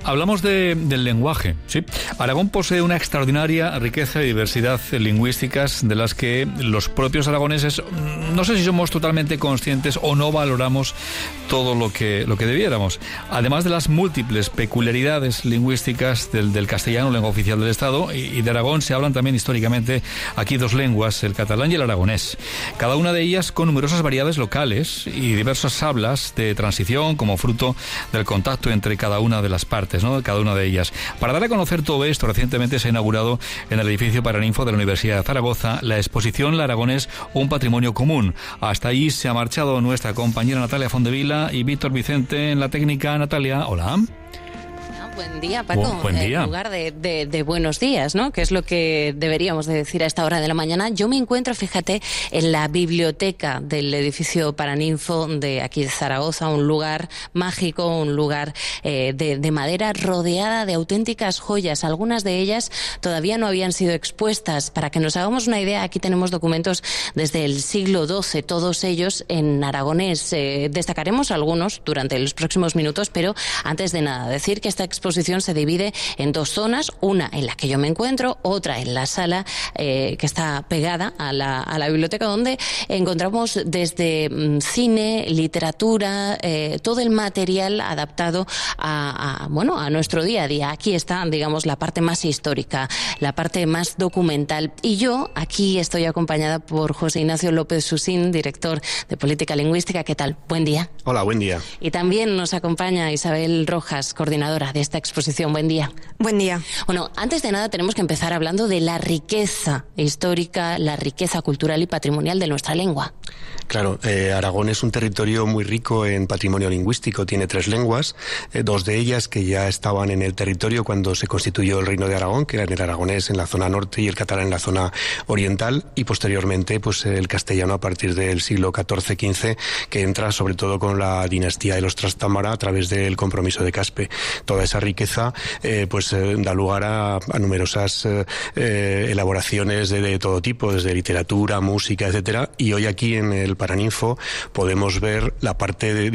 Hablamos del lenguaje, ¿sí? Aragón posee una extraordinaria riqueza y diversidad lingüísticas de las que los propios aragoneses, no sé si somos totalmente conscientes o no valoramos todo lo que debiéramos. Además de las múltiples peculiaridades lingüísticas del castellano, lengua oficial del Estado, y de Aragón se hablan también históricamente aquí dos lenguas, el catalán y el aragonés. Cada una de ellas con numerosas variedades locales y diversas hablas de transición como fruto del contacto entre cada una de las partes, ¿no? Cada una de ellas. Para dar a conocer todo esto, recientemente se ha inaugurado en el edificio Paraninfo de la Universidad de Zaragoza la exposición La Aragonés, un patrimonio común. Hasta ahí se ha marchado nuestra compañera Natalia Fondevila y Víctor Vicente en la técnica. Natalia, hola. Buen día, Paco. Buen día. En lugar de buenos días, ¿no? Que es lo que deberíamos de decir a esta hora de la mañana. Yo me encuentro, fíjate, en la biblioteca del edificio Paraninfo de aquí de Zaragoza, un lugar mágico, un lugar de madera rodeada de auténticas joyas. Algunas de ellas todavía no habían sido expuestas. Para que nos hagamos una idea, aquí tenemos documentos desde el siglo XII, todos ellos en aragonés. Destacaremos algunos durante los próximos minutos, pero antes de nada, decir que esta exposición se divide en dos zonas, una en la que yo me encuentro, otra en la sala que está pegada a la biblioteca, donde encontramos desde cine, literatura, todo el material adaptado a nuestro día a día. Aquí está, digamos, la parte más histórica, la parte más documental. Y yo aquí estoy acompañada por José Ignacio López Susín, director de Política Lingüística. ¿Qué tal? Buen día. Hola, buen día. Y también nos acompaña Isabel Rojas, coordinadora de esta exposición. Buen día. Buen día. Bueno, antes de nada tenemos que empezar hablando de la riqueza histórica, la riqueza cultural y patrimonial de nuestra lengua. Claro, Aragón es un territorio muy rico en patrimonio lingüístico, tiene 3 lenguas, 2 de ellas que ya estaban en el territorio cuando se constituyó el Reino de Aragón, que eran el aragonés en la zona norte y el catalán en la zona oriental, y posteriormente pues el castellano a partir del siglo XIV-XV, que entra sobre todo con la dinastía de los Trastámara a través del Compromiso de Caspe. Toda esa riqueza da lugar a numerosas elaboraciones de todo tipo, desde literatura, música, etcétera, y hoy aquí en el Paraninfo podemos ver la parte de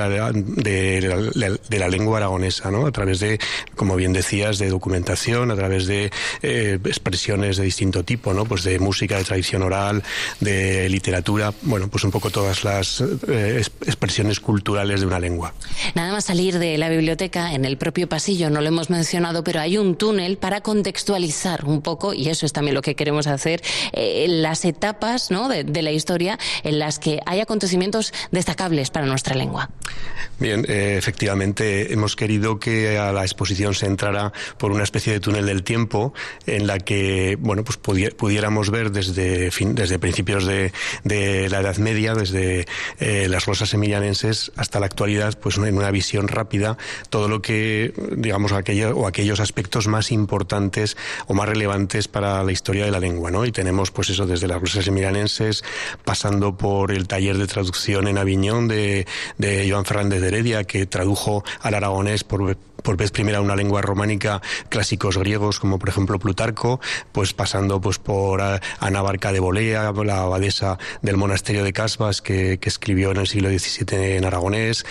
la lengua aragonesa, ¿no? A través de, como bien decías, de documentación, a través de expresiones de distinto tipo, ¿no? Pues de música, de tradición oral, de literatura, bueno, pues un poco todas las expresiones culturales de una lengua. Nada más salir de la biblioteca, en el propio pasillo, no lo hemos mencionado, pero hay un túnel para contextualizar un poco, y eso es también lo que queremos hacer, las etapas, ¿no? de la historia en las que hay acontecimientos destacables para nuestra lengua. Bien, efectivamente hemos querido que a la exposición se entrara por una especie de túnel del tiempo en la que, bueno, pues pudiéramos ver desde principios de la Edad Media, desde las glosas emilianenses hasta la actualidad, pues en una visión rápida, todo lo que, digamos, aquellos aspectos más importantes o más relevantes para la historia de la lengua, ¿no? Y tenemos, pues eso, desde las glosas emilianenses, pasando por el taller de traducción en Aviñón de Joan Fernández de Heredia, que tradujo al aragonés por vez primera una lengua románica clásicos griegos como por ejemplo Plutarco, pues pasando pues por Ana Barca de Bolea, la abadesa del monasterio de Casbas que escribió en el siglo XVII en aragonés,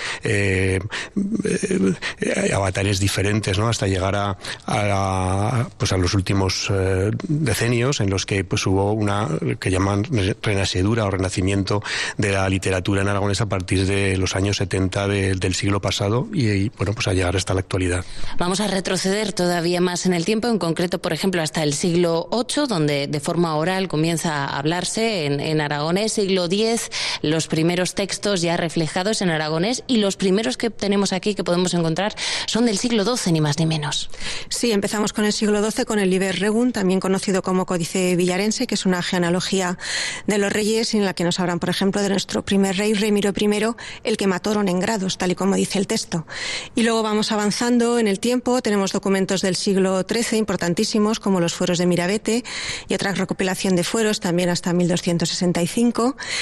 avatares diferentes, ¿no? Hasta llegar a los últimos decenios en los que pues hubo una que llaman renacidura o renacimiento de la literatura en aragonés a partir de los años 70 del siglo pasado y bueno, pues a llegar hasta la actualidad. Vamos a retroceder todavía más en el tiempo, en concreto, por ejemplo, hasta el siglo VIII, donde de forma oral comienza a hablarse en aragonés, siglo X, los primeros textos ya reflejados en aragonés, y los primeros que tenemos aquí que podemos encontrar son del siglo XII, ni más ni menos. Sí, empezamos con el siglo XII, con el Liber Regum, también conocido como Códice Villarense, que es una genealogía de los reyes en la que nos hablan, por ejemplo, de nuestro primer rey, Remiro I, el que mataron en grados, tal y como dice el texto. Y luego vamos avanzando en el tiempo, tenemos documentos del siglo XIII importantísimos, como los fueros de Mirabete y otra recopilación de fueros, también hasta 1265.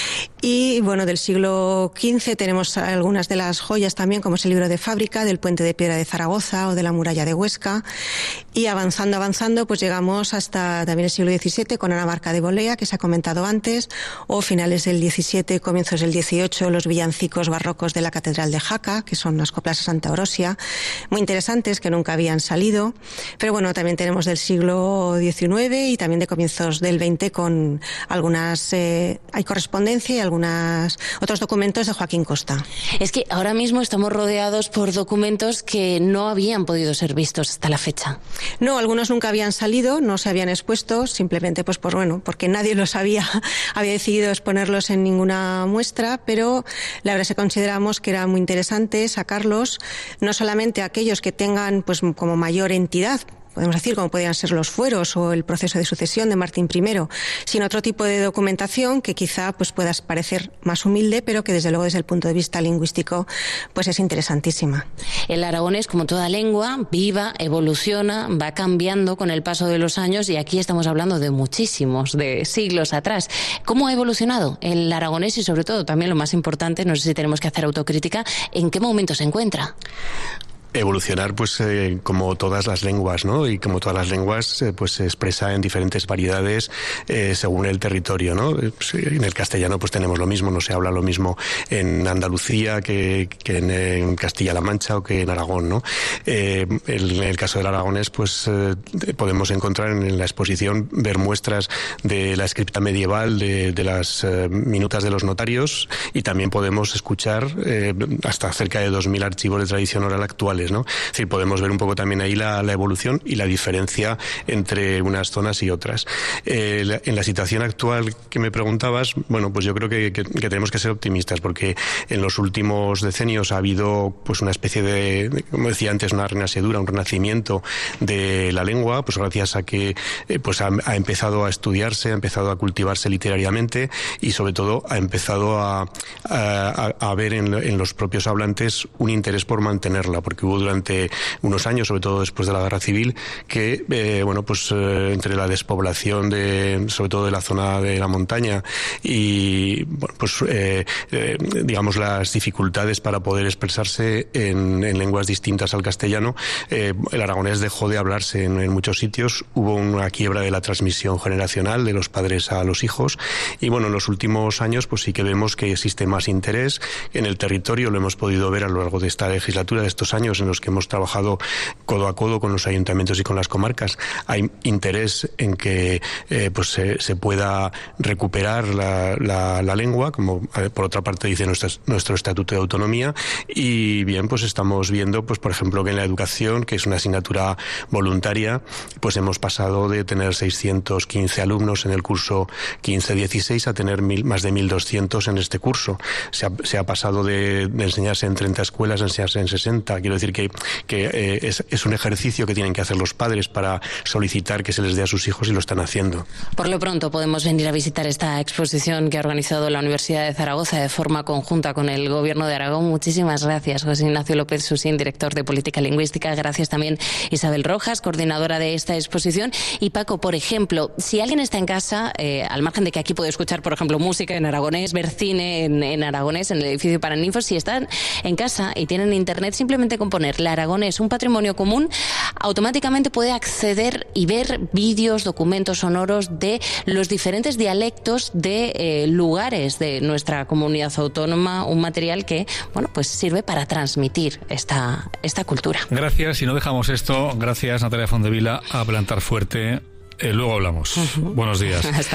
Y bueno, del siglo XV tenemos algunas de las joyas también, como es el libro de fábrica del Puente de Piedra de Zaragoza o de la Muralla de Huesca. Y avanzando, pues llegamos hasta también el siglo XVII con Ana Barca de Bolea, que se ha comentado antes, o finales del XVII, comienzos del XVIII, los villancicos barrocos de la Catedral de Jaca, que son las coplas a Santa Orosia, muy interesantes, que nunca habían salido. Pero bueno, también tenemos del siglo XIX y también de comienzos del XX con algunas, hay correspondencia y otros documentos de Joaquín Costa. Es que ahora mismo estamos rodeados por documentos que no habían podido ser vistos hasta la fecha. No, algunos nunca habían salido, no se habían expuesto, simplemente pues porque nadie los había decidido exponerlos en ninguna muestra, pero la verdad es que consideramos que era muy interesante sacarlos, no solamente aquellos que tengan pues como mayor entidad, podemos decir, como podrían ser los fueros o el proceso de sucesión de Martín I, sino otro tipo de documentación que quizá pues pueda parecer más humilde, pero que desde luego desde el punto de vista lingüístico pues es interesantísima. El aragonés, como toda lengua, viva, evoluciona, va cambiando con el paso de los años, y aquí estamos hablando de muchísimos, de siglos atrás. ¿Cómo ha evolucionado el aragonés? Y sobre todo, también lo más importante, no sé si tenemos que hacer autocrítica, ¿en qué momento se encuentra? Evolucionar, pues como todas las lenguas, ¿no? Y como todas las lenguas, pues se expresa en diferentes variedades según el territorio, ¿no? Pues, en el castellano, pues tenemos lo mismo, no se habla lo mismo en Andalucía que en Castilla-La Mancha o que en Aragón, ¿no? En el caso del aragonés, pues podemos encontrar en la exposición, ver muestras de la escripta medieval, de las minutas de los notarios, y también podemos escuchar hasta cerca de 2.000 archivos de tradición oral actuales, ¿no? Es decir, podemos ver un poco también ahí la evolución y la diferencia entre unas zonas y otras. En la situación actual que me preguntabas, bueno, pues yo creo que tenemos que ser optimistas, porque en los últimos decenios ha habido pues una especie de, como decía antes, una renacidura, un renacimiento de la lengua, pues gracias a que pues ha empezado a estudiarse, ha empezado a cultivarse literariamente, y sobre todo ha empezado a ver en los propios hablantes un interés por mantenerla, porque hubo durante unos años, sobre todo después de la Guerra Civil, que entre la despoblación sobre todo de la zona de la montaña y bueno, pues digamos las dificultades para poder expresarse en lenguas distintas al castellano, el aragonés dejó de hablarse en muchos sitios. Hubo una quiebra de la transmisión generacional de los padres a los hijos, y bueno, en los últimos años pues sí que vemos que existe más interés en el territorio. Lo hemos podido ver a lo largo de esta legislatura, de estos años en los que hemos trabajado codo a codo con los ayuntamientos y con las comarcas. Hay interés en que se pueda recuperar la lengua, como por otra parte dice nuestro Estatuto de Autonomía, y bien, pues estamos viendo, pues por ejemplo, que en la educación, que es una asignatura voluntaria, pues hemos pasado de tener 615 alumnos en el curso 15-16 a tener más de 1.200 en este curso. Se ha pasado de enseñarse en 30 escuelas a enseñarse en 60. Quiero decir que es un ejercicio que tienen que hacer los padres para solicitar que se les dé a sus hijos, y lo están haciendo. Por lo pronto podemos venir a visitar esta exposición que ha organizado la Universidad de Zaragoza de forma conjunta con el Gobierno de Aragón. Muchísimas gracias, José Ignacio López Susín, director de Política Lingüística. Gracias también Isabel Rojas, coordinadora de esta exposición. Y Paco, por ejemplo, si alguien está en casa, al margen de que aquí puede escuchar, por ejemplo, música en aragonés, ver cine en aragonés, en el edificio Paraninfo, si están en casa y tienen internet, simplemente con poner el aragonés, un patrimonio común, automáticamente puede acceder y ver vídeos, documentos sonoros de los diferentes dialectos de lugares de nuestra comunidad autónoma, un material que, bueno, pues sirve para transmitir esta cultura. Gracias, y no dejamos esto. Gracias, Natalia Fondevila, a plantar fuerte. Luego hablamos. Buenos días.